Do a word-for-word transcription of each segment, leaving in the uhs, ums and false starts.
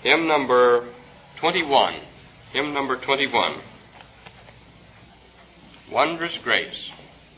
hymn number twenty-one. Hymn number twenty-one. Wondrous Grace.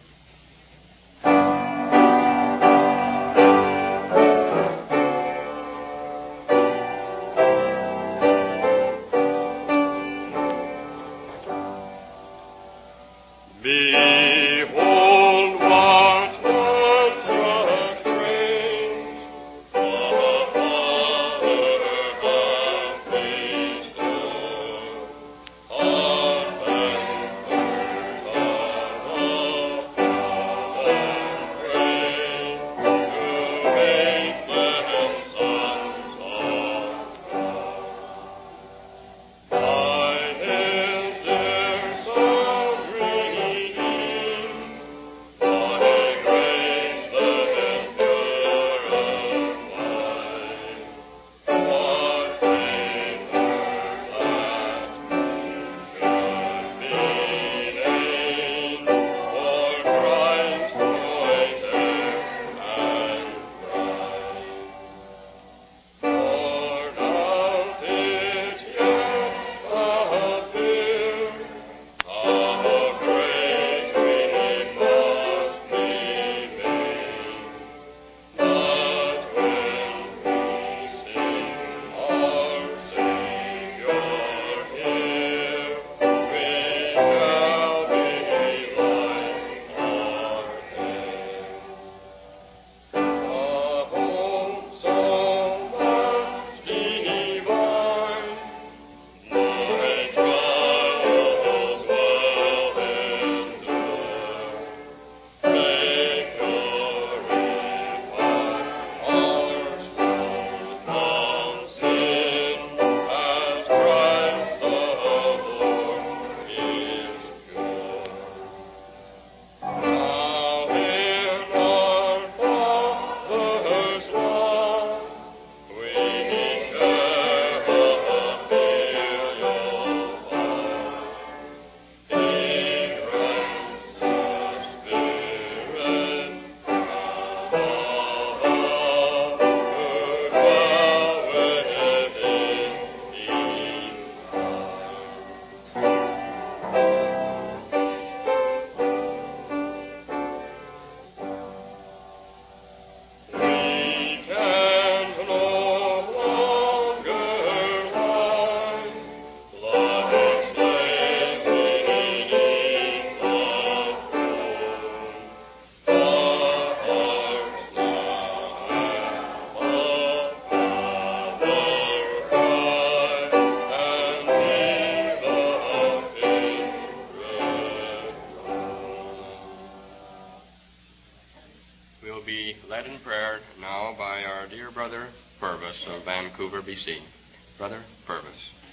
Vancouver, B C Brother Purvis.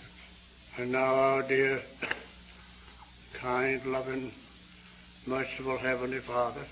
And now, our dear, kind, loving, merciful Heavenly Father,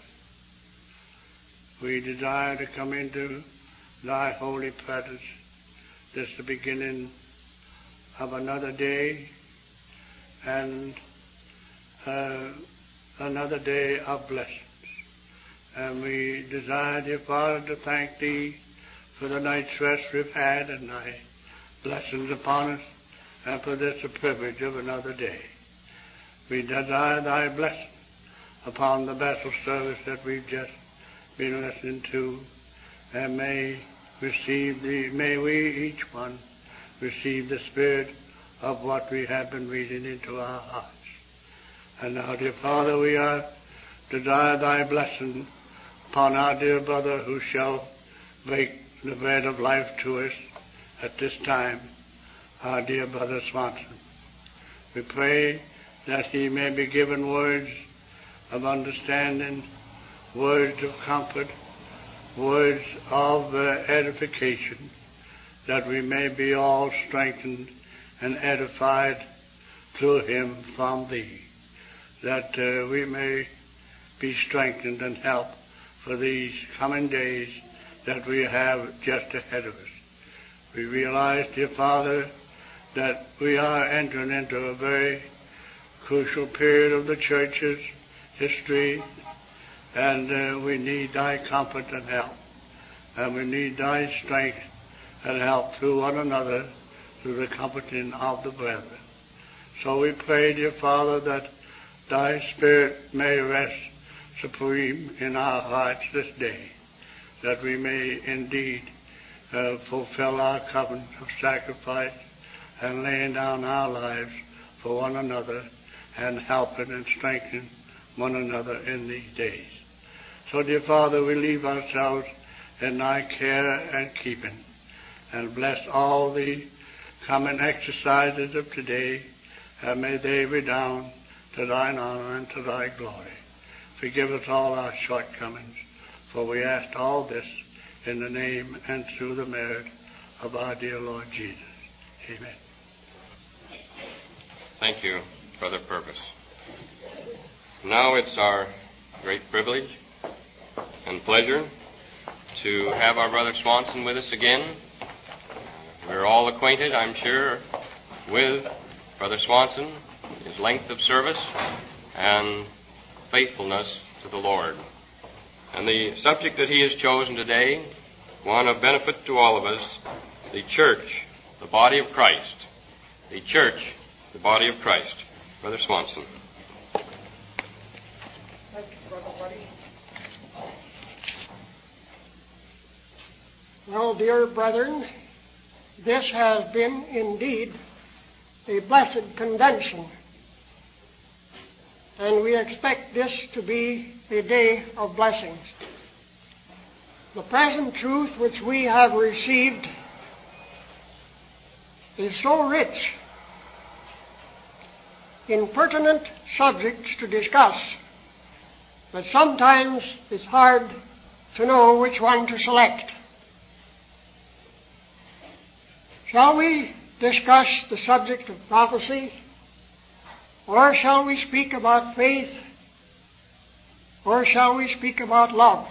we desire to come into Thy holy presence. This is the beginning of another day and uh, another day of blessings. And we desire, dear Father, to thank Thee for the night's rest we've had and Thy blessings upon us, and for this the privilege of another day. We desire Thy blessing upon the Bethel service that we've just been listening to, and may receive the may we each one receive the spirit of what we have been reading into our hearts. And now, dear Father, we are desire Thy blessing upon our dear brother who shall break the bread of life to us at this time, our dear brother Swanson. We pray that he may be given words of understanding, words of comfort, words of uh, edification, that we may be all strengthened and edified through him from Thee, that uh, we may be strengthened and helped for these coming days that we have just ahead of us. We realize, dear Father, that we are entering into a very crucial period of the church's history, and uh, we need Thy comfort and help, and we need Thy strength and help through one another through the comforting of the brethren. So we pray, dear Father, that thy Spirit may rest supreme in our hearts this day, that we may indeed uh, fulfill our covenant of sacrifice and laying down our lives for one another and helping and strengthening one another in these days. So, dear Father, we leave ourselves in thy care and keeping, and bless all the common exercises of today, and may they redound to thine honor and to thy glory. Forgive us all our shortcomings, for we ask all this in the name and through the merit of our dear Lord Jesus. Amen. Thank you, Brother Purvis. Now it's our great privilege and pleasure to have our Brother Swanson with us again. We're all acquainted, I'm sure, with Brother Swanson, his length of service, and faithfulness to the Lord. And the subject that he has chosen today, one of benefit to all of us, the church, the body of Christ. The church, the body of Christ. Brother Swanson. Thank you, Brother Buddy. Well, dear brethren, this has been indeed a blessed convention, and we expect this to be a day of blessings. The present truth which we have received is so rich in pertinent subjects to discuss that sometimes it's hard to know which one to select. Shall we discuss the subject of prophecy, or shall we speak about faith, or shall we speak about love?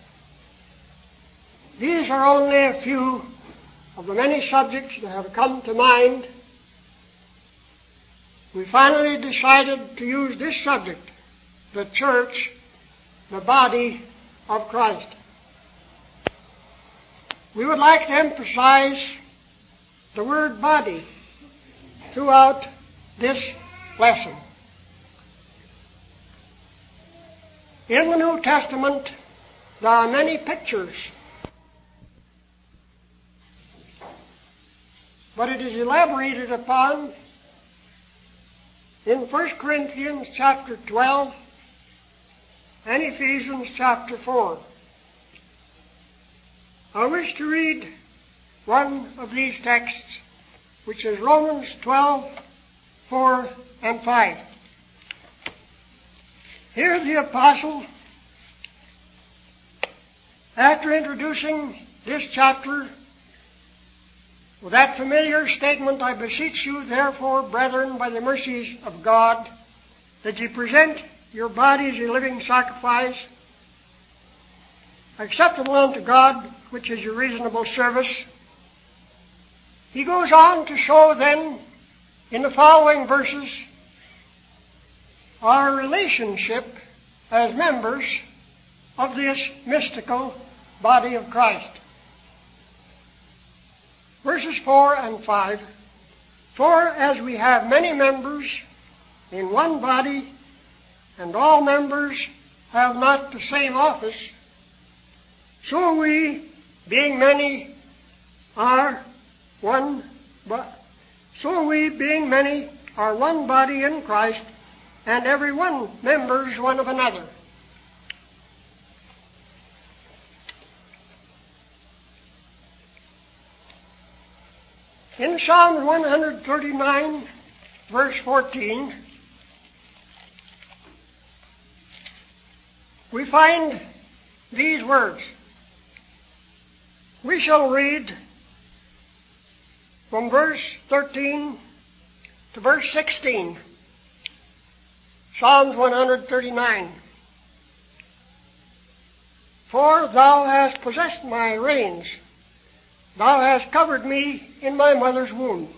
These are only a few of the many subjects that have come to mind. We finally decided to use this subject, the church, the body of Christ. We would like to emphasize the word body throughout this lesson. In the New Testament, there are many pictures, but it is elaborated upon in First Corinthians chapter twelve and Ephesians chapter four. I wish to read one of these texts, which is Romans twelve, four and five. Here the apostle, after introducing this chapter with that familiar statement, I beseech you, therefore, brethren, by the mercies of God, that ye present your bodies a living sacrifice, acceptable unto God, which is your reasonable service. He goes on to show then, in the following verses, our relationship as members of this mystical body of Christ. Verses four and five, for as we have many members in one body, and all members have not the same office, so we, being many, are one, but so we, being many, are one body in Christ, and every one members one of another. In Psalm one thirty-nine, verse fourteen, we find these words. We shall read from verse thirteen to verse sixteen. Psalms one thirty-nine. For thou hast possessed my reins. Thou hast covered me in my mother's womb.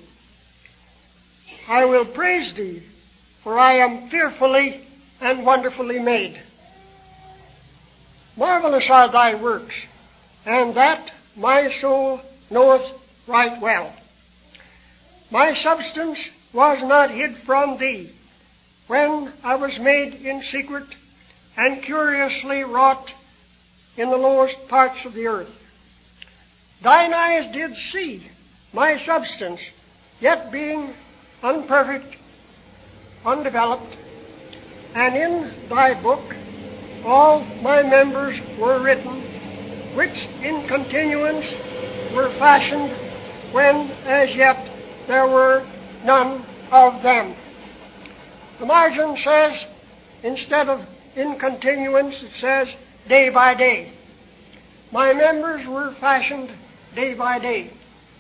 I will praise thee, for I am fearfully and wonderfully made. Marvelous are thy works, and that my soul knoweth right well. My substance was not hid from thee, when I was made in secret and curiously wrought in the lowest parts of the earth. Thine eyes did see my substance, yet being unperfect, undeveloped, and in thy book all my members were written, which in continuance were fashioned, when as yet there were none of them. The margin says, instead of in continuance, it says day by day. My members were fashioned day by day.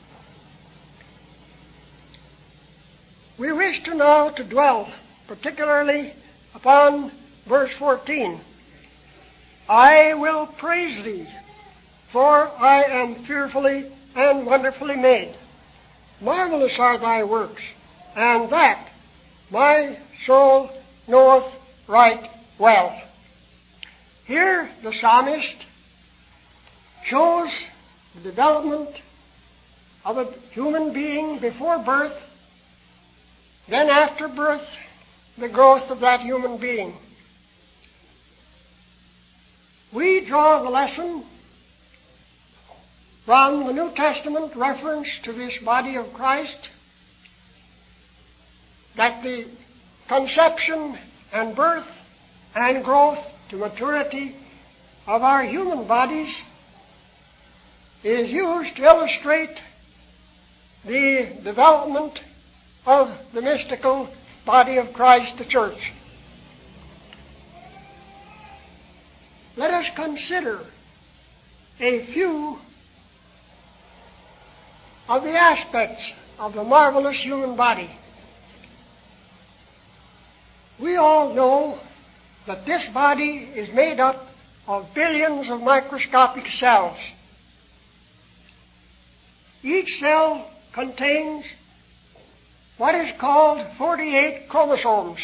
We wish to now to dwell particularly upon verse fourteen. I will praise thee, for I am fearfully and wonderfully made. Marvelous are thy works, and that my soul knoweth right well. Here the psalmist shows the development of a human being before birth, then after birth, the growth of that human being. We draw the lesson from the New Testament reference to this body of Christ, that the conception and birth and growth to maturity of our human bodies is used to illustrate the development of the mystical body of Christ, the church. Let us consider a few of the aspects of the marvelous human body. We all know that this body is made up of billions of microscopic cells. Each cell contains what is called forty-eight chromosomes.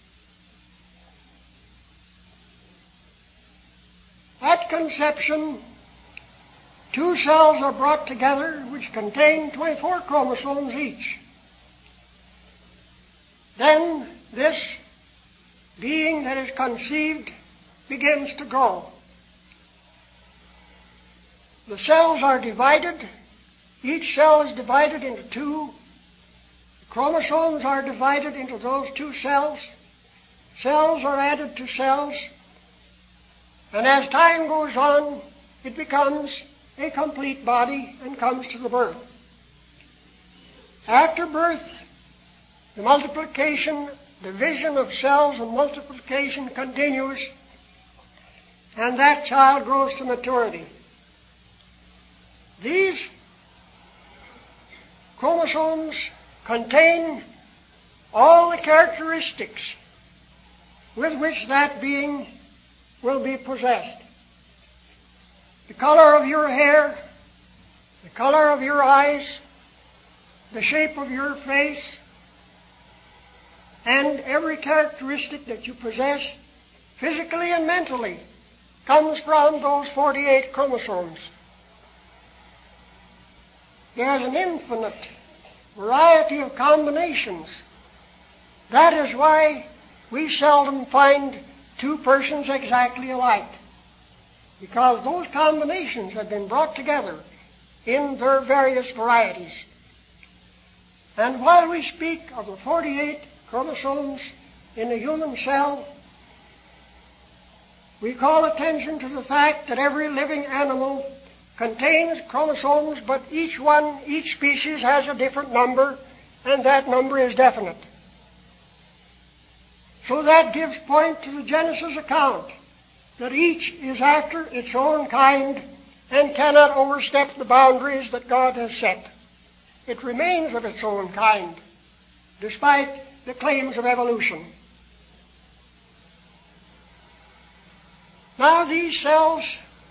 At conception, two cells are brought together which contain twenty-four chromosomes each. Then this being that is conceived begins to grow. The cells are divided. Each cell is divided into two. The chromosomes are divided into those two cells. Cells are added to cells. And as time goes on, it becomes a complete body and comes to the birth. After birth, the multiplication, division of cells and multiplication continues, and that child grows to maturity. These chromosomes contain all the characteristics with which that being will be possessed. The color of your hair, the color of your eyes, the shape of your face, and every characteristic that you possess, physically and mentally, comes from those forty-eight chromosomes. There's an infinite variety of combinations. That is why we seldom find two persons exactly alike, because those combinations have been brought together in their various varieties. And while we speak of the forty-eight chromosomes in the human cell, we call attention to the fact that every living animal contains chromosomes, but each one, each species has a different number, and that number is definite. So that gives point to the Genesis account, that each is after its own kind and cannot overstep the boundaries that God has set. It remains of its own kind, despite the claims of evolution. Now these cells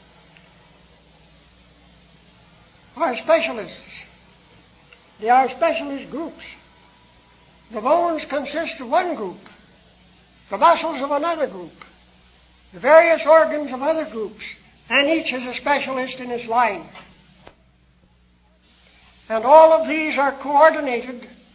are specialists. They are specialist groups. The bones consist of one group, the muscles of another group, the various organs of other groups, and each is a specialist in its line. And all of these are coordinated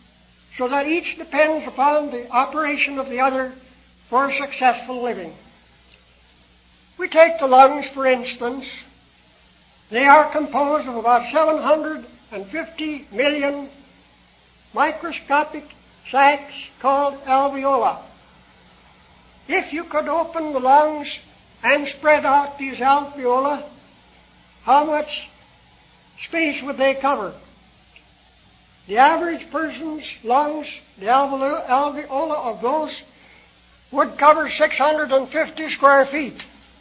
so that each depends upon the operation of the other for successful living. We take the lungs, for instance. They are composed of about seven hundred fifty million microscopic sacs called alveoli. If you could open the lungs and spread out these alveoli, how much space would they cover? The average person's lungs, the alveoli of those, would cover six hundred fifty square feet.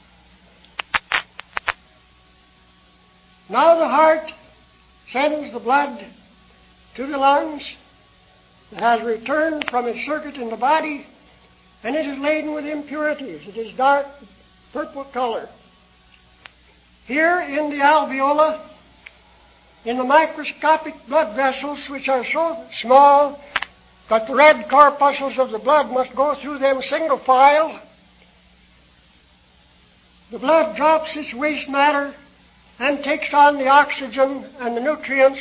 Now the heart sends the blood to the lungs. It has returned from its circuit in the body, and it is laden with impurities. It is dark purple color. Here in the alveoli, in the microscopic blood vessels, which are so small that the red corpuscles of the blood must go through them single file, the blood drops its waste matter and takes on the oxygen and the nutrients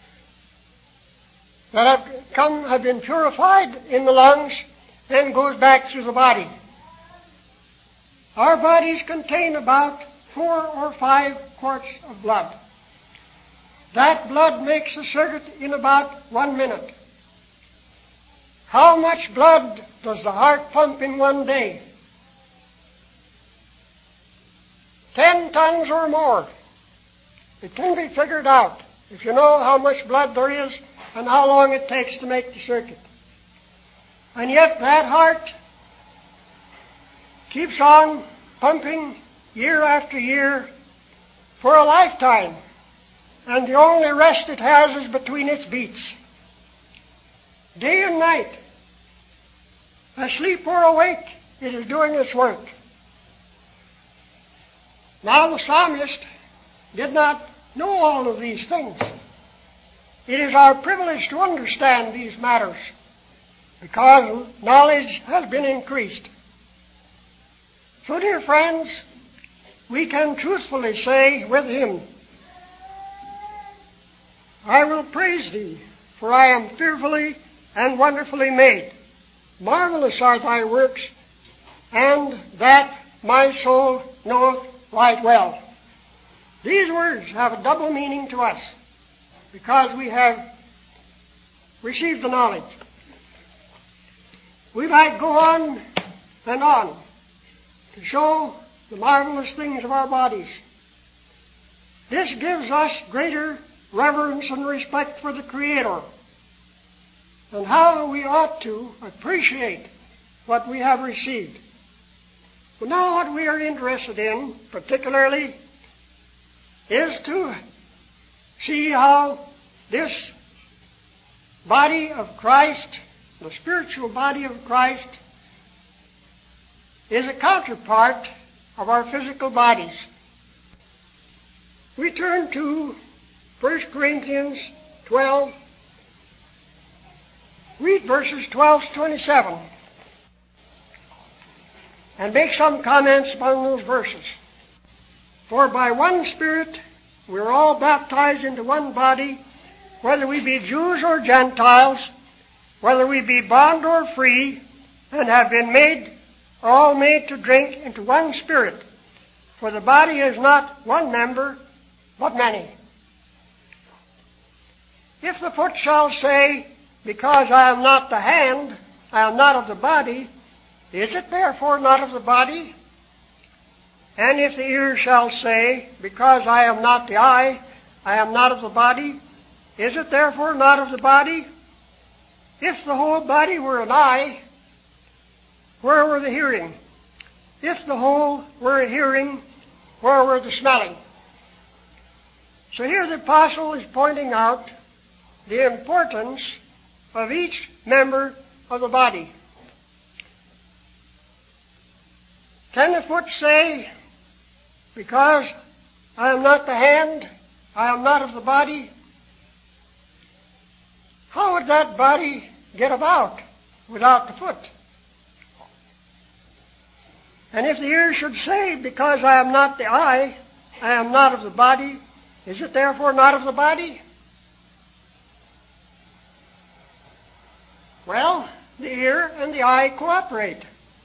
that have come, have been purified in the lungs, and goes back through the body. Our bodies contain about four or five quarts of blood. That blood makes a circuit in about one minute. How much blood does the heart pump in one day? Ten tons or more. It can be figured out if you know how much blood there is and how long it takes to make the circuit. And yet that heart keeps on pumping year after year for a lifetime. And the only rest it has is between its beats. Day and night, asleep or awake, it is doing its work. Now the psalmist did not know all of these things. It is our privilege to understand these matters because knowledge has been increased. So, dear friends, we can truthfully say with him, I will praise thee, for I am fearfully and wonderfully made. Marvelous are thy works, and that my soul knoweth right well. These words have a double meaning to us because we have received the knowledge. We might go on and on to show the marvelous things of our bodies. This gives us greater reverence and respect for the Creator and how we ought to appreciate what we have received. But now what we are interested in, particularly, is to see how this body of Christ, the spiritual body of Christ, is a counterpart of our physical bodies. We turn to First Corinthians twelve, read verses twelve to twenty-seven, and make some comments upon those verses. For by one Spirit we are all baptized into one body, whether we be Jews or Gentiles, whether we be bond or free, and have been made, all made to drink into one Spirit. For the body is not one member, but many. If the foot shall say, because I am not the hand, I am not of the body, is it therefore not of the body? And if the ear shall say, because I am not the eye, I am not of the body, is it therefore not of the body? If the whole body were an eye, where were the hearing? If the whole were a hearing, where were the smelling? So here the apostle is pointing out the importance of each member of the body. Can the foot say, because I am not the hand, I am not of the body? How would that body get about without the foot? And if the ear should say, because I am not the eye, I am not of the body, is it therefore not of the body? Well, the ear and the eye cooperate.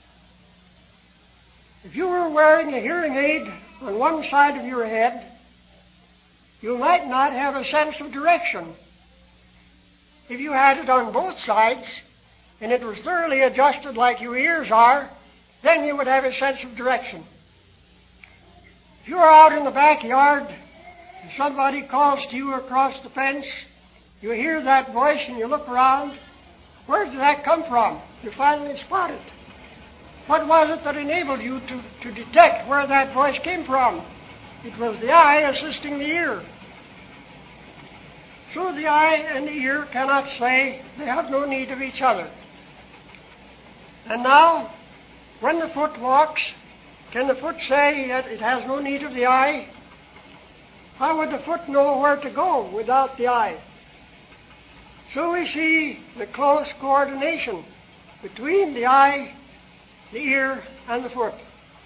If you were wearing a hearing aid on one side of your head, you might not have a sense of direction. If you had it on both sides, and it was thoroughly adjusted like your ears are, then you would have a sense of direction. If you are out in the backyard and somebody calls to you across the fence, you hear that voice and you look around. Where did that come from? You finally spot it. What was it that enabled you to, to detect where that voice came from? It was the eye assisting the ear. So the eye and the ear cannot say they have no need of each other. And now, when the foot walks, can the foot say that it has no need of the eye? How would the foot know where to go without the eye? So we see the close coordination between the eye, the ear, and the foot.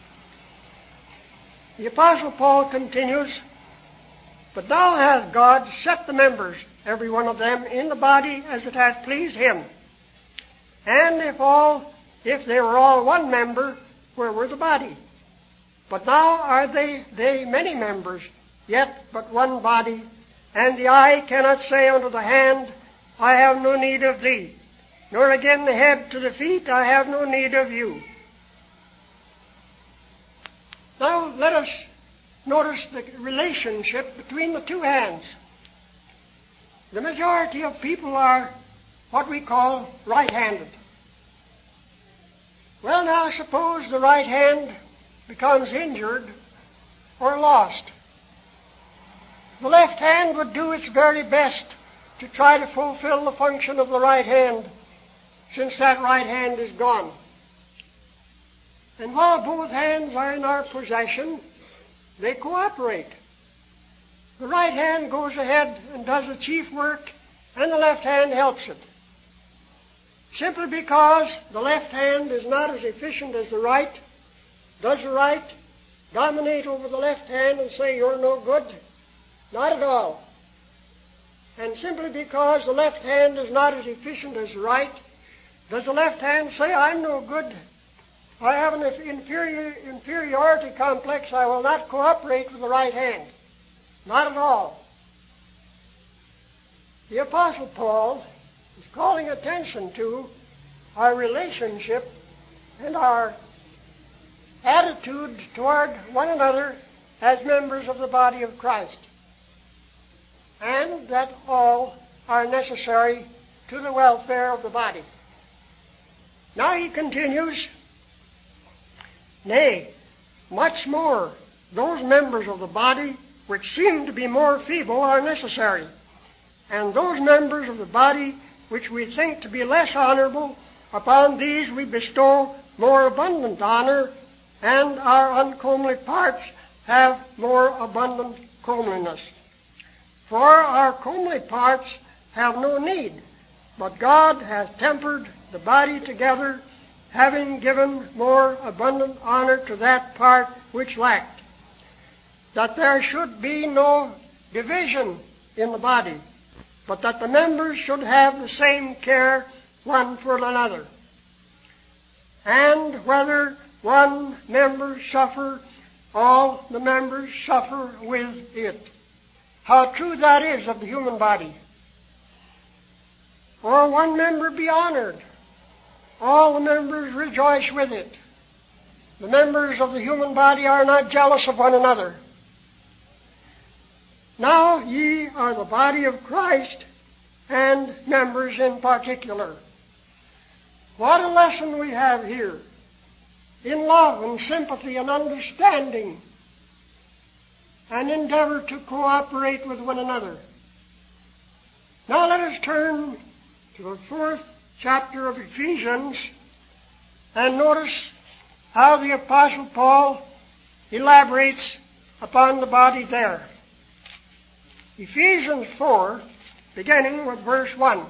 The Apostle Paul continues, "But now hath God set the members, every one of them, in the body as it hath pleased him. And if all, if they were all one member, where were the body? But now are they, they many members, yet but one body. And the eye cannot say unto the hand, I have no need of thee. Nor again the head to the feet, I have no need of you." Now let us notice the relationship between the two hands. The majority of people are what we call right-handed. Well, now suppose the right hand becomes injured or lost. The left hand would do its very best to try to fulfill the function of the right hand, since that right hand is gone. And while both hands are in our possession, they cooperate. The right hand goes ahead and does the chief work, and the left hand helps it. Simply because the left hand is not as efficient as the right, does the right dominate over the left hand and say, you're no good? Not at all. And simply because the left hand is not as efficient as the right, does the left hand say, I'm no good? I have an inferior, inferiority complex. I will not cooperate with the right hand. Not at all. The Apostle Paul is calling attention to our relationship and our attitude toward one another as members of the body of Christ, and that all are necessary to the welfare of the body. Now he continues, "Nay, much more, those members of the body which seem to be more feeble are necessary, and those members of the body which we think to be less honorable, upon these we bestow more abundant honor, and our uncomely parts have more abundant comeliness. For our comely parts have no need, but God hath tempered the body together, having given more abundant honor to that part which lacked, that there should be no division in the body, but that the members should have the same care one for another. And whether one member suffer, all the members suffer with it." How true that is of the human body. Or one member be honored, all the members rejoice with it. The members of the human body are not jealous of one another. Now ye are the body of Christ, and members in particular. What a lesson we have here in love and sympathy and understanding, and endeavor to cooperate with one another. Now let us turn to the fourth chapter of Ephesians and notice how the Apostle Paul elaborates upon the body there. Ephesians four, beginning with verse one.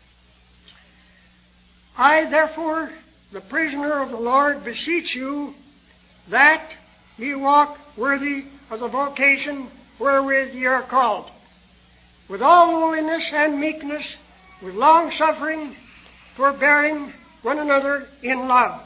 "I therefore, the prisoner of the Lord, beseech you that ye walk worthy of the vocation wherewith ye are called, with all lowliness and meekness, with long suffering, forbearing one another in love,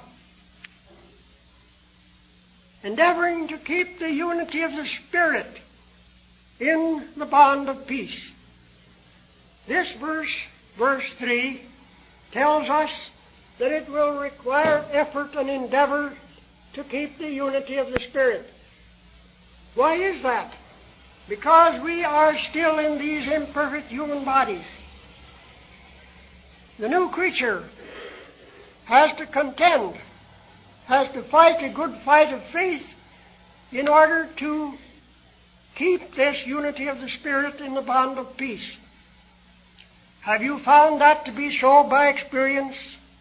endeavoring to keep the unity of the Spirit in the bond of peace. This verse, verse three, tells us that it will require effort and endeavor to keep the unity of the Spirit. Why is that? Because we are still in these imperfect human bodies. The new creature has to contend, has to fight a good fight of faith in order to keep this unity of the Spirit in the bond of peace. Have you found that to be so by experience?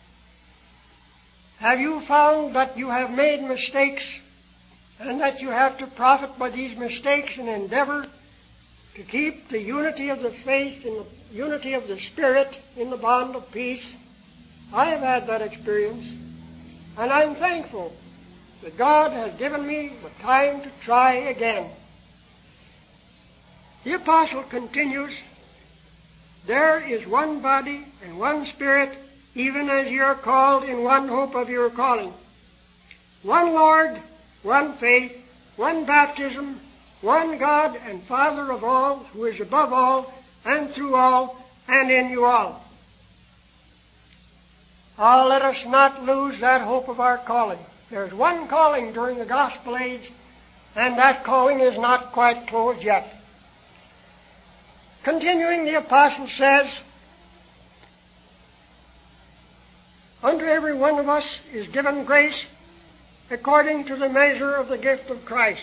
Have you found that you have made mistakes and that you have to profit by these mistakes and endeavor to keep the unity of the faith and the unity of the Spirit in the bond of peace? I have had that experience, and I'm thankful that God has given me the time to try again. The apostle continues, "There is one body and one Spirit, even as ye are called in one hope of your calling. One Lord, one faith, one baptism, one God and Father of all, who is above all, and through all, and in you all." Oh, let us not lose that hope of our calling. There's one calling during the gospel age, and that calling is not quite closed yet. Continuing, the apostle says, "Unto every one of us is given grace according to the measure of the gift of Christ.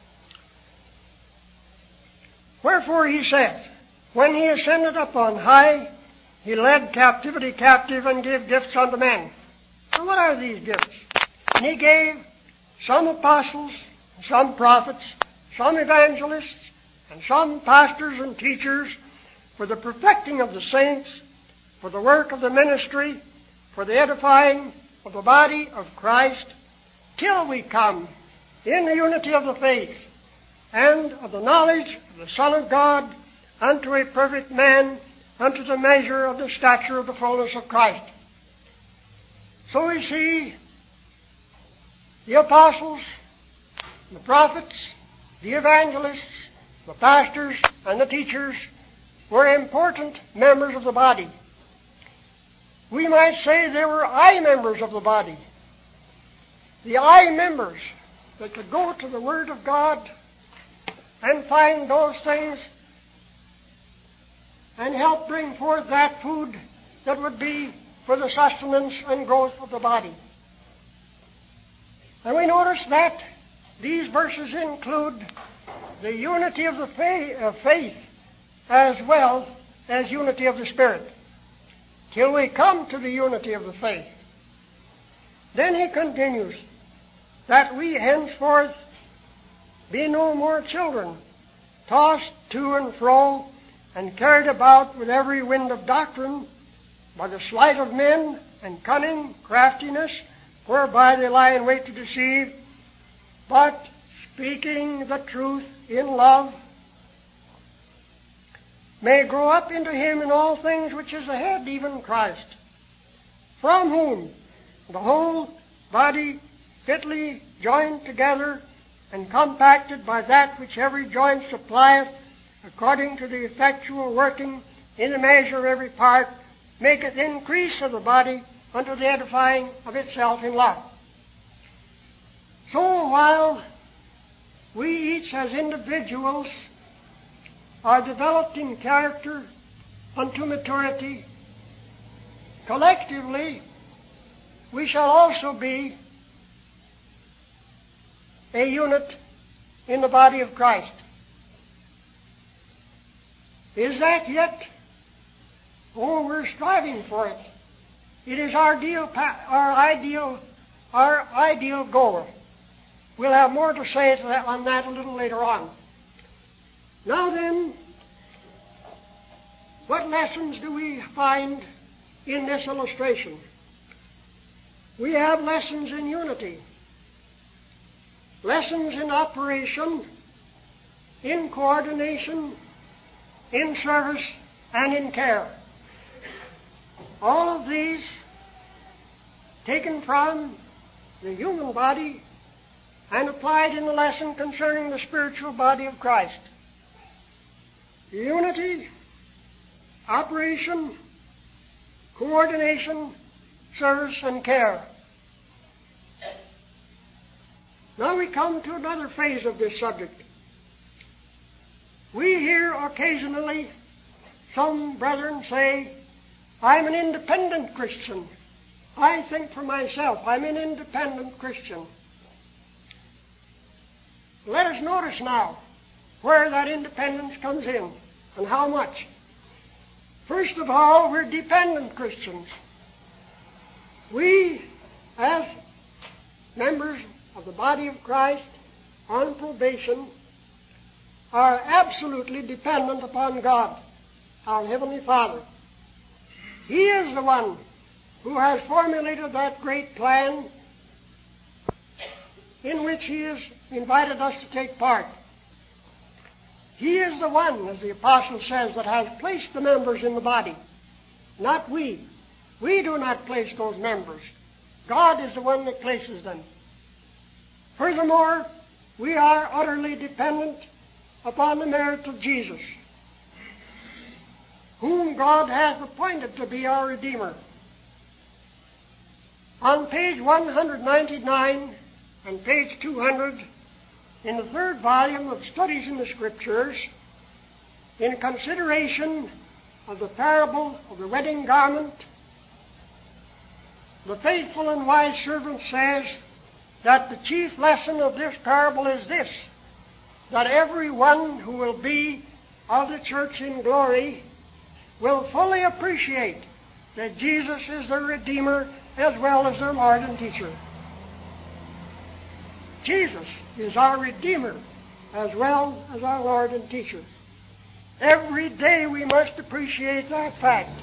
Wherefore he saith, When he ascended up on high, he led captivity captive and gave gifts unto men." Now what are these gifts? And he gave some apostles, some prophets, some evangelists, and some pastors and teachers for the perfecting of the saints, for the work of the ministry, for the edifying of the body of Christ, till we come in the unity of the faith and of the knowledge of the Son of God, unto a perfect man, unto the measure of the stature of the fullness of Christ. So we see the apostles, the prophets, the evangelists, the pastors, and the teachers were important members of the body. We might say they were eye members of the body. The eye members that could go to the Word of God and find those things and help bring forth that food that would be for the sustenance and growth of the body. And we notice that these verses include the unity of the faith, of faith as well as unity of the Spirit, till we come to the unity of the faith. Then he continues, "That we henceforth be no more children, tossed to and fro, and carried about with every wind of doctrine, by the sleight of men, and cunning craftiness, whereby they lie in wait to deceive, but speaking the truth in love, may grow up into him in all things which is the head, even Christ, from whom the whole body fitly joined together and compacted by that which every joint supplieth, according to the effectual working in the measure of every part, maketh increase of the body unto the edifying of itself in love." So while we each as individuals are developed in character unto maturity, collectively we shall also be a unit in the body of Christ. Is that yet? Oh, we're striving for it. It is our ideal, our ideal, our ideal goal. We'll have more to say to that, on that a little later on. Now then, what lessons do we find in this illustration? We have lessons in unity, lessons in operation, in coordination, in service, and in care. All of these taken from the human body and applied in the lesson concerning the spiritual body of Christ. Unity, operation, coordination, service, and care. Now we come to another phase of this subject. We hear occasionally some brethren say, I'm an independent Christian. I think for myself. I'm an independent Christian. Let us notice now where that independence comes in and how much. First of all, we're dependent Christians. We, as members of the body of Christ on probation, are absolutely dependent upon God, our Heavenly Father. He is the one who has formulated that great plan in which He has invited us to take part. He is the one, as the Apostle says, that has placed the members in the body, not we. We do not place those members. God is the one that places them. Furthermore, we are utterly dependent upon the merits of Jesus, whom God hath appointed to be our Redeemer. On page one ninety-nine and page two hundred, in the third volume of Studies in the Scriptures, in consideration of the parable of the wedding garment, the faithful and wise servant says that the chief lesson of this parable is this, that every one who will be of the church in glory will fully appreciate that Jesus is their Redeemer as well as their Lord and Teacher. Jesus is our Redeemer as well as our Lord and Teacher. Every day we must appreciate that fact.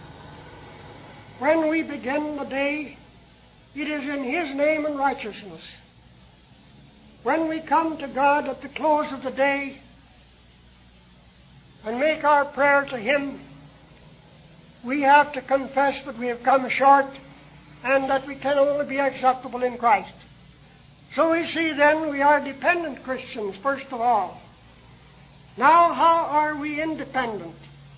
When we begin the day, it is in His name and righteousness. When we come to God at the close of the day and make our prayer to Him, we have to confess that we have come short and that we can only be acceptable in Christ. So we see then we are dependent Christians, first of all. Now, how are we independent?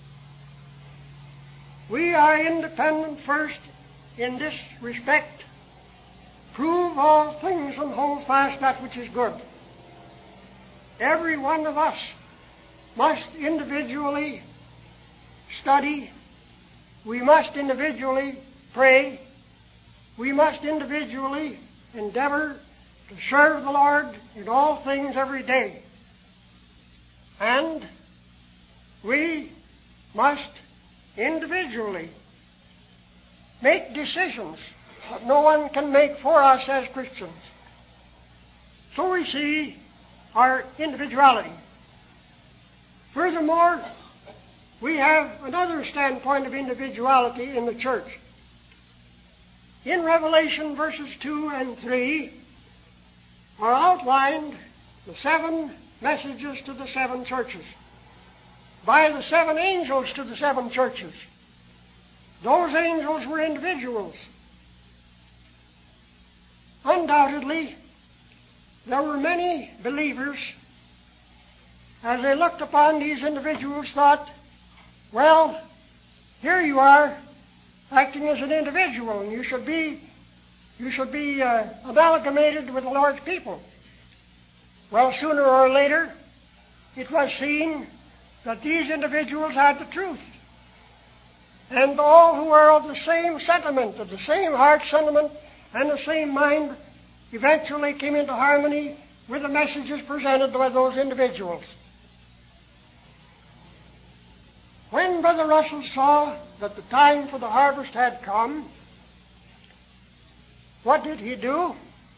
We are independent first in this respect. Prove all things and hold fast that which is good. Every one of us must individually study. We must individually pray. We must individually endeavor to serve the Lord in all things every day. And we must individually make decisions that no one can make for us as Christians. So we see our individuality. Furthermore, we have another standpoint of individuality in the church. In Revelation verses two and three are outlined the seven messages to the seven churches by the seven angels to the seven churches. Those angels were individuals. Undoubtedly, there were many believers, as they looked upon these individuals, thought, well, here you are, acting as an individual, and you should be, you should be uh, amalgamated with the Lord's people. Well, sooner or later, it was seen that these individuals had the truth. And all who were of the same sentiment, of the same heart sentiment, and the same mind, eventually came into harmony with the messages presented by those individuals. When Brother Russell saw that the time for the harvest had come, what did he do?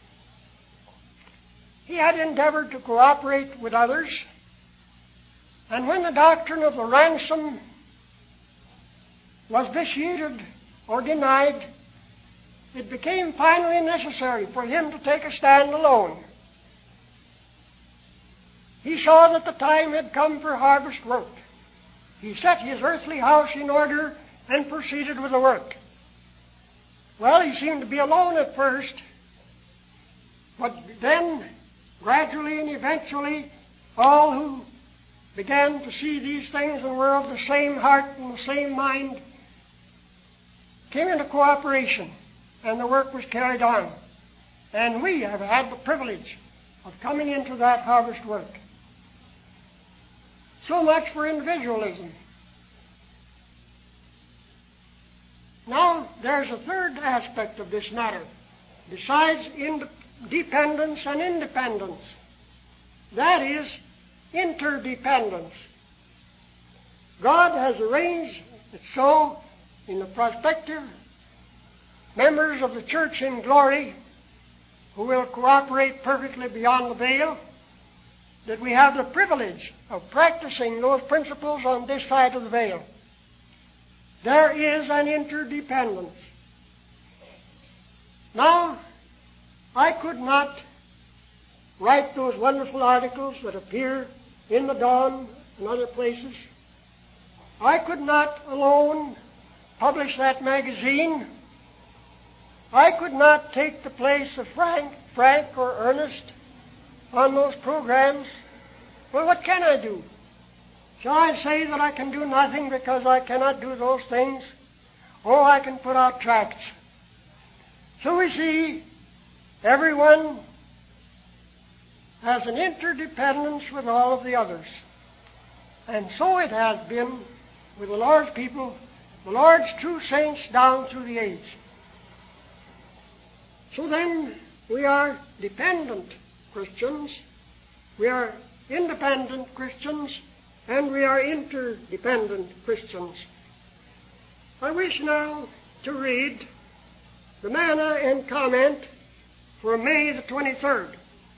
He had endeavored to cooperate with others, and when the doctrine of the ransom was vitiated or denied, it became finally necessary for him to take a stand alone. He saw that the time had come for harvest work. He set his earthly house in order and proceeded with the work. Well, he seemed to be alone at first, but then, gradually and eventually, all who began to see these things and were of the same heart and the same mind came into cooperation, and the work was carried on. And we have had the privilege of coming into that harvest work. So much for individualism. Now, there's a third aspect of this matter, besides dependence and independence. That is interdependence. God has arranged it so in the prospective members of the church in glory who will cooperate perfectly beyond the veil, that we have the privilege of practicing those principles on this side of the veil. There is an interdependence. Now, I could not write those wonderful articles that appear in the Dawn and other places. I could not alone publish that magazine. I could not take the place of Frank, Frank or Ernest on those programs. Well, what can I do? Shall I say that I can do nothing because I cannot do those things? Oh, I can put out tracts. So we see everyone has an interdependence with all of the others. And so it has been with the Lord's people, the Lord's true saints down through the age. So then, we are dependent Christians, we are independent Christians, and we are interdependent Christians. I wish now to read the manna and comment for May the twenty-third.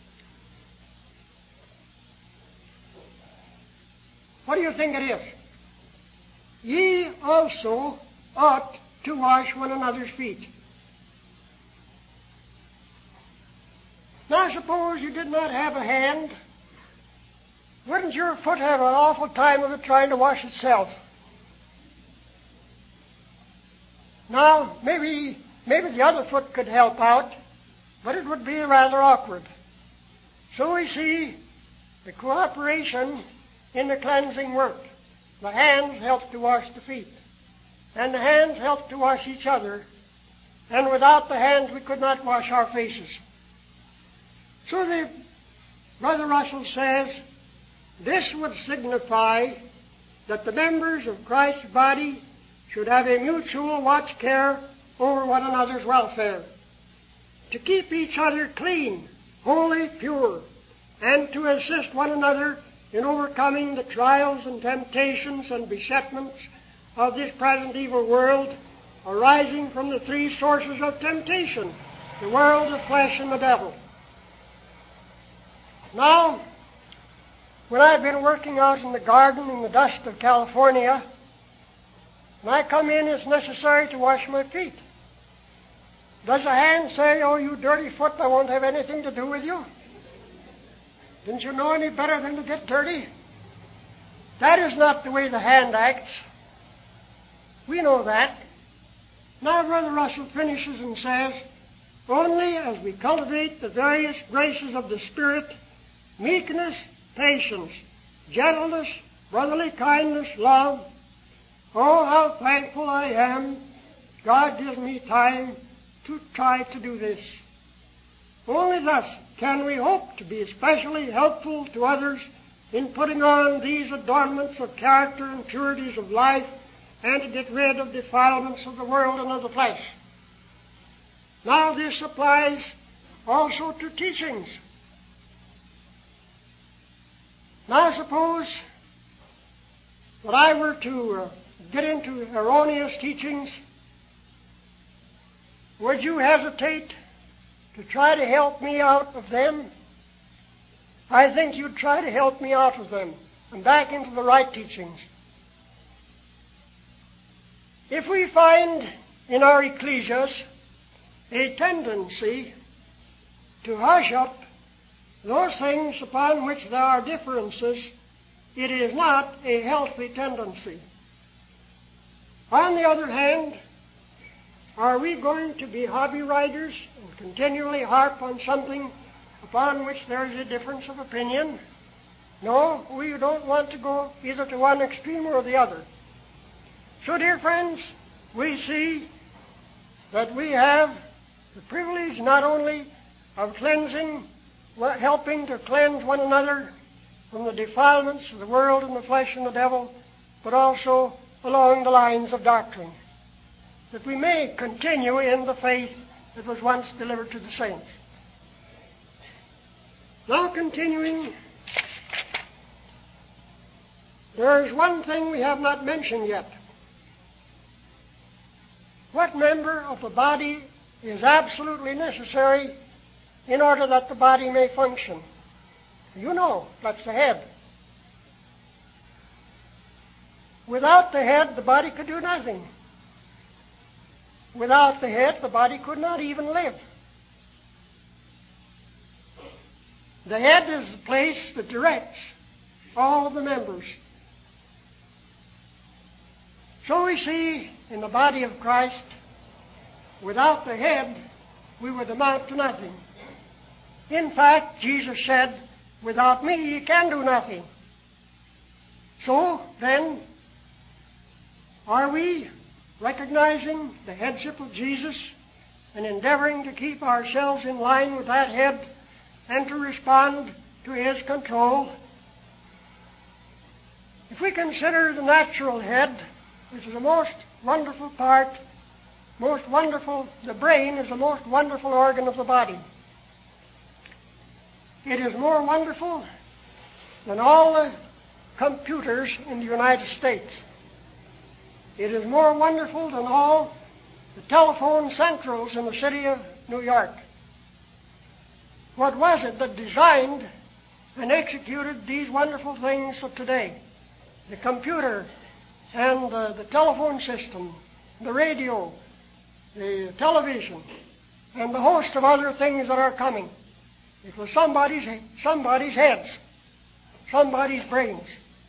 What do you think it is? Ye also ought to wash one another's feet. Now suppose you did not have a hand, wouldn't your foot have an awful time of it trying to wash itself? Now, maybe, maybe the other foot could help out, but it would be rather awkward. So we see the cooperation in the cleansing work. The hands help to wash the feet, and the hands help to wash each other, and without the hands we could not wash our faces. So the Brother Russell says, this would signify that the members of Christ's body should have a mutual watch care over one another's welfare, to keep each other clean, holy, pure, and to assist one another in overcoming the trials and temptations and besetments of this present evil world, arising from the three sources of temptation, the world, the flesh, and the devil. Now, when I've been working out in the garden in the dust of California, when I come in, it's necessary to wash my feet. Does a hand say, oh, you dirty foot, I won't have anything to do with you? Didn't you know any better than to get dirty? That is not the way the hand acts. We know that. Now Brother Russell finishes and says, only as we cultivate the various graces of the Spirit, meekness, patience, gentleness, brotherly kindness, love. Oh, how thankful I am God gives me time to try to do this. Only thus can we hope to be especially helpful to others in putting on these adornments of character and purities of life, and to get rid of defilements of the world and of the flesh. Now this applies also to teachings. Now suppose that I were to uh, get into erroneous teachings, would you hesitate to try to help me out of them? I think you'd try to help me out of them and back into the right teachings. If we find in our ecclesias a tendency to hush up those things upon which there are differences, it is not a healthy tendency. On the other hand, are we going to be hobby riders and continually harp on something upon which there is a difference of opinion? No, we don't want to go either to one extreme or the other. So, dear friends, we see that we have the privilege not only of cleansing, helping to cleanse one another from the defilements of the world and the flesh and the devil, but also along the lines of doctrine, that we may continue in the faith that was once delivered to the saints. Now continuing, there is one thing we have not mentioned yet. What member of the body is absolutely necessary in order that the body may function? You know, that's the head. Without the head, the body could do nothing. Without the head, the body could not even live. The head is the place that directs all of the members. So we see in the body of Christ, without the head, we would amount to nothing. In fact, Jesus said, without me, you can do nothing. So, then, are we recognizing the headship of Jesus and endeavoring to keep ourselves in line with that head and to respond to His control? If we consider the natural head, which is the most wonderful part, most wonderful, the brain is the most wonderful organ of the body. It is more wonderful than all the computers in the United States. It is more wonderful than all the telephone centrals in the city of New York. What was it that designed and executed these wonderful things of today? The computer and uh, the telephone system, the radio, the television, and the host of other things that are coming. It was somebody's, somebody's heads, somebody's brains.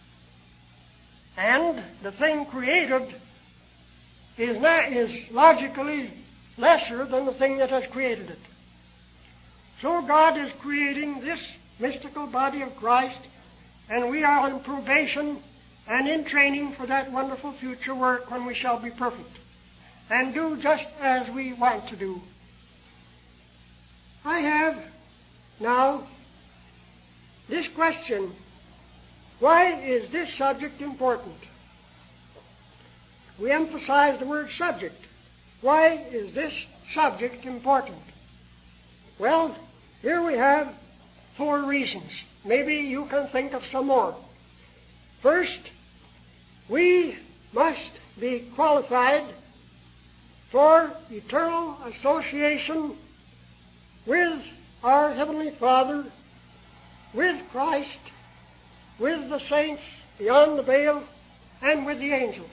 And the thing created is, not, is logically lesser than the thing that has created it. So God is creating this mystical body of Christ, and we are on probation and in training for that wonderful future work when we shall be perfect and do just as we want to do. I have now this question: why is this subject important? We emphasize the word subject. Why is this subject important? Well, here we have four reasons. Maybe you can think of some more. First, we must be qualified for eternal association with our Heavenly Father, with Christ, with the saints beyond the veil, and with the angels.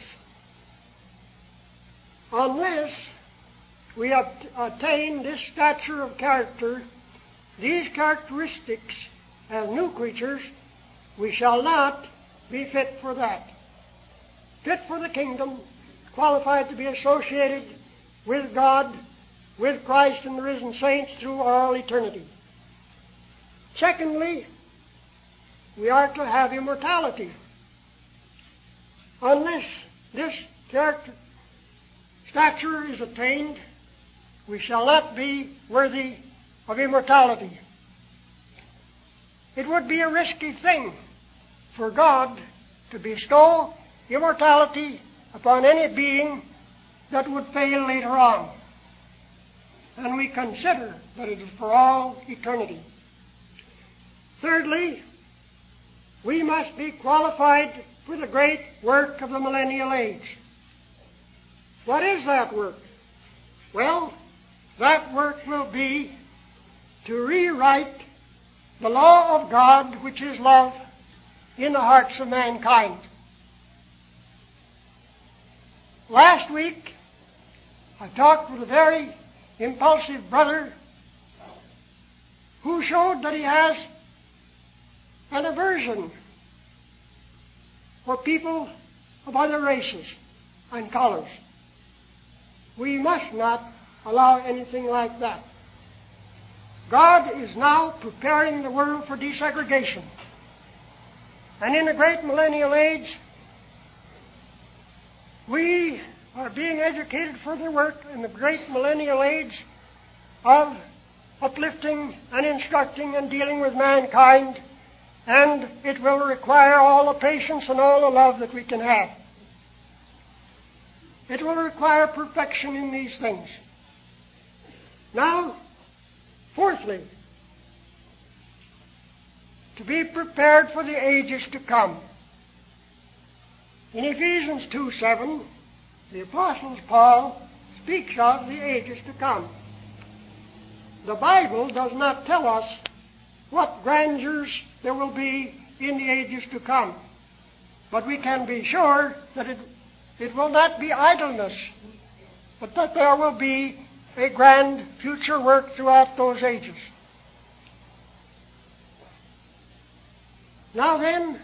Unless we attain this stature of character, these characteristics as new creatures, we shall not be fit for that. Fit for the kingdom, qualified to be associated with God, with Christ and the risen saints through all eternity. Secondly, we are to have immortality. Unless this character stature is attained, we shall not be worthy of immortality. It would be a risky thing for God to bestow immortality upon any being that would fail later on. And we consider that it is for all eternity. Thirdly, we must be qualified for the great work of the millennial age. What is that work? Well, that work will be to rewrite the law of God, which is love, in the hearts of mankind. Last week, I talked with a very impulsive brother who showed that he has an aversion for people of other races. and colors. We must not allow anything like that. God is now preparing the world for desegregation. And in the great millennial age, we are being educated for the work in the great millennial age of uplifting and instructing and dealing with mankind, and it will require all the patience and all the love that we can have. It will require perfection in these things. Now, fourthly, to be prepared for the ages to come. In Ephesians two seven, the Apostle Paul speaks of the ages to come. The Bible does not tell us what grandeurs there will be in the ages to come, but we can be sure that it, it will not be idleness, but that there will be a grand future work throughout those ages. Now then,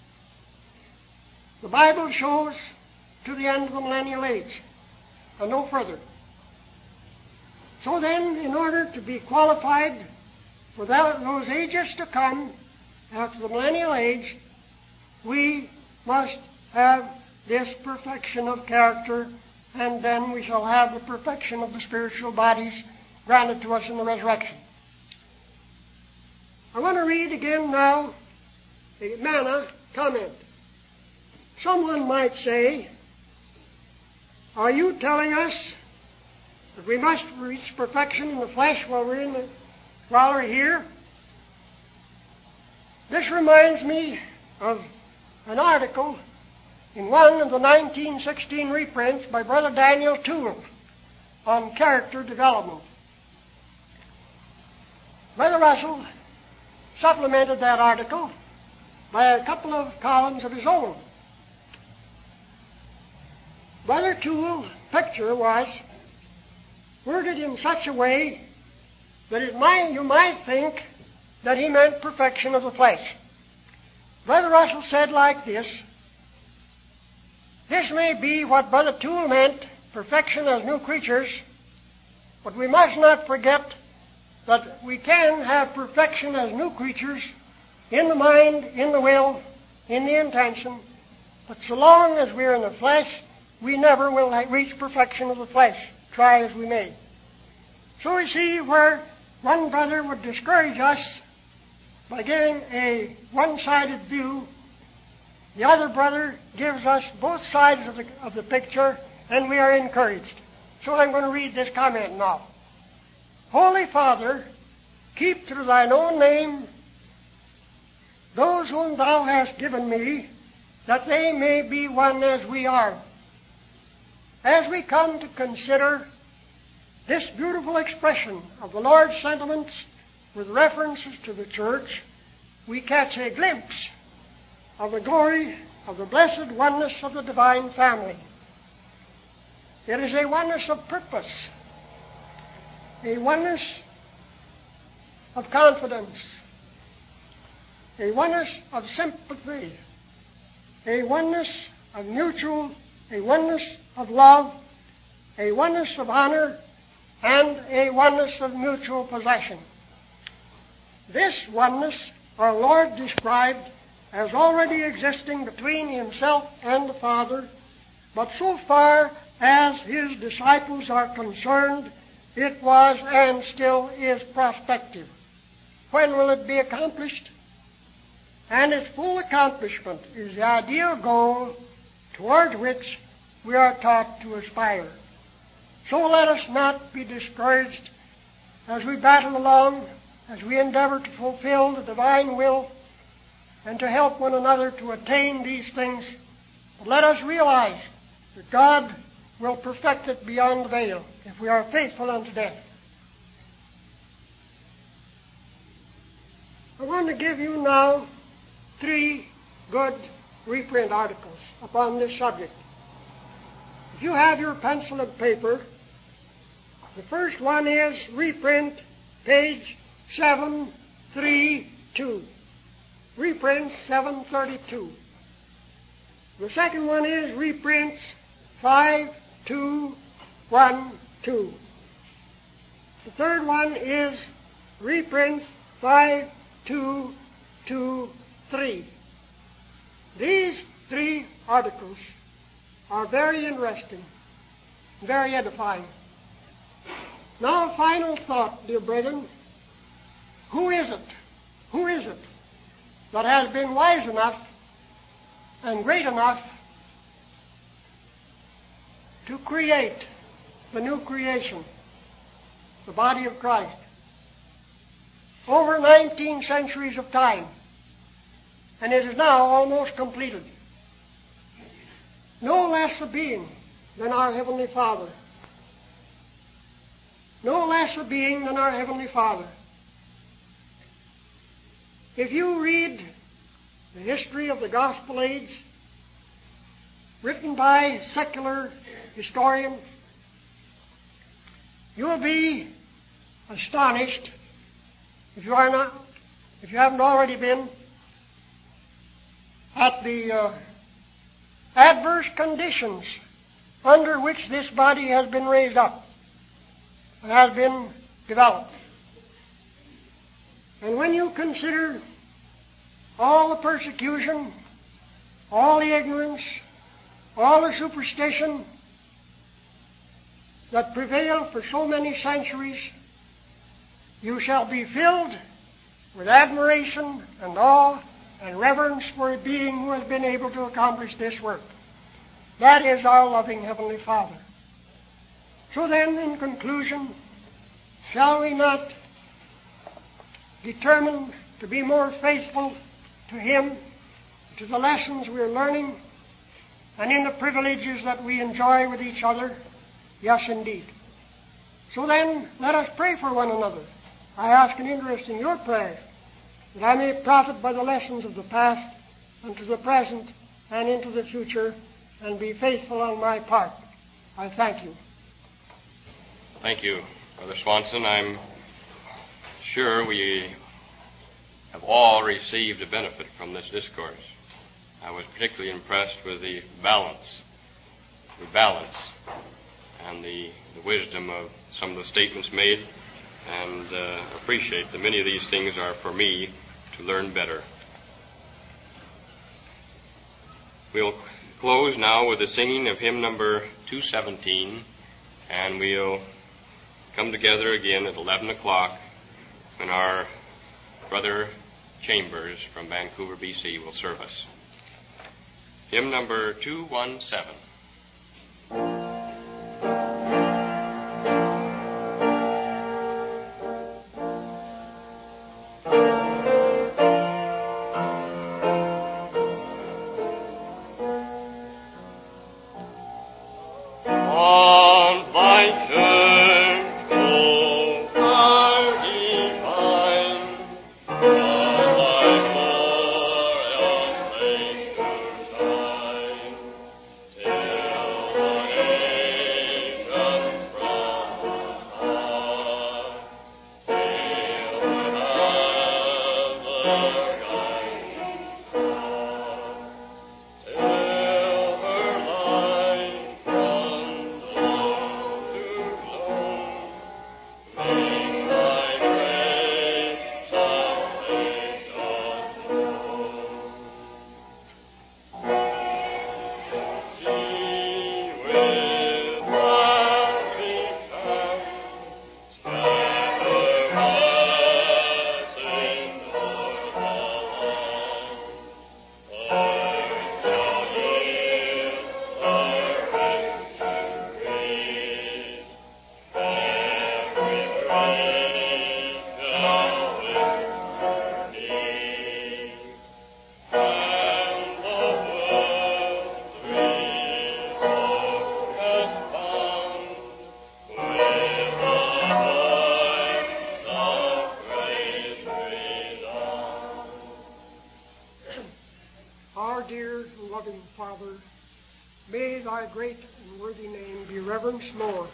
the Bible shows to the end of the millennial age, and no further. So then, in order to be qualified for that, those ages to come, after the millennial age, we must have this perfection of character, and then we shall have the perfection of the spiritual bodies granted to us in the resurrection. I want to read again now a manna comment. Someone might say, are you telling us that we must reach perfection in the flesh while we're in the, while we're here? This reminds me of an article in one of the nineteen sixteen reprints by Brother Daniel Toole on character development. Brother Russell supplemented that article by a couple of columns of his own. Brother Toole's picture was worded in such a way that it might, you might think that he meant perfection of the flesh. Brother Russell said like this, this may be what Brother Toole meant, perfection as new creatures, but we must not forget that we can have perfection as new creatures in the mind, in the will, in the intention, but so long as we're in the flesh, we never will reach perfection of the flesh, try as we may. So we see where one brother would discourage us by giving a one-sided view, the other brother gives us both sides of the, of the picture, and we are encouraged. So I'm going to read this comment now. Holy Father, keep through thine own name those whom thou hast given me, that they may be one as we are. As we come to consider this beautiful expression of the Lord's sentiments with references to the church, we catch a glimpse of the glory of the blessed oneness of the divine family. It is a oneness of purpose, a oneness of confidence, a oneness of sympathy, a oneness of mutual, a oneness of love, a oneness of honor, and a oneness of mutual possession. This oneness our Lord described as already existing between himself and the Father, but so far as his disciples are concerned, it was and still is prospective. When will it be accomplished? And its full accomplishment is the ideal goal toward which we are taught to aspire. So let us not be discouraged as we battle along, as we endeavor to fulfill the divine will and to help one another to attain these things. But let us realize that God will perfect it beyond the veil if we are faithful unto death. I want to give you now three good reprint articles upon this subject. If you have your pencil and paper, the first one is reprint page seven thirty-two. Reprint seven thirty-two. The second one is reprints five two one two. The third one is reprint five two two three. These three articles are very interesting, very edifying. Now, a final thought, dear brethren. Who is it? Who is it that has been wise enough and great enough to create the new creation, the body of Christ? Over nineteen centuries of time, and it is now almost completed. No less a being than our Heavenly Father. No less a being than our Heavenly Father. If you read the history of the Gospel Age, written by secular historians, you will be astonished, if you are not, if you haven't already been, at the uh, adverse conditions under which this body has been raised up, has been developed. And when you consider all the persecution, all the ignorance, all the superstition that prevailed for so many centuries, you shall be filled with admiration and awe and reverence for a being who has been able to accomplish this work. That is our loving Heavenly Father. So then, in conclusion, shall we not determine to be more faithful to Him, to the lessons we are learning, and in the privileges that we enjoy with each other? Yes, indeed. So then, let us pray for one another. I ask an interest in your prayers, that I may profit by the lessons of the past, unto the present, and into the future, and be faithful on my part. I thank you. Thank you, Brother Swanson. I'm sure we have all received a benefit from this discourse. I was particularly impressed with the balance, the balance, and the, the wisdom of some of the statements made, and uh, appreciate that many of these things are for me to learn better. We'll close now with the singing of hymn number two seventeen, and we'll come together again at eleven o'clock when our Brother Chambers from Vancouver, B C will serve us. Hymn number two seventeen. Father, may thy great and worthy name be reverenced more.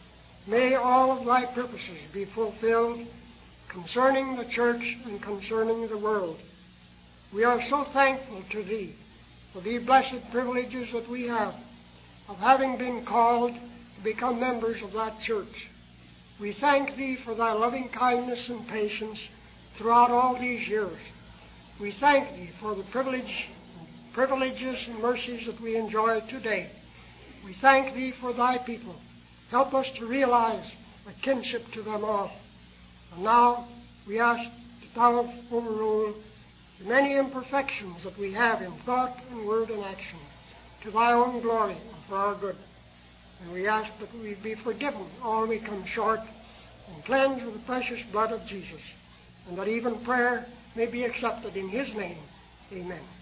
May all of thy purposes be fulfilled concerning the church and concerning the world. We are so thankful to thee for the blessed privileges that we have of having been called to become members of that church. We thank Thee for Thy loving kindness and patience throughout all these years. We thank Thee for the privilege, privileges and mercies that we enjoy today. We thank Thee for Thy people. Help us to realize a kinship to them all. And now we ask that Thou overrule the many imperfections that we have in thought and word and action, to Thy own glory and for our good. And we ask that we be forgiven all we come short, and cleansed with the precious blood of Jesus, and that even prayer may be accepted in His name. Amen.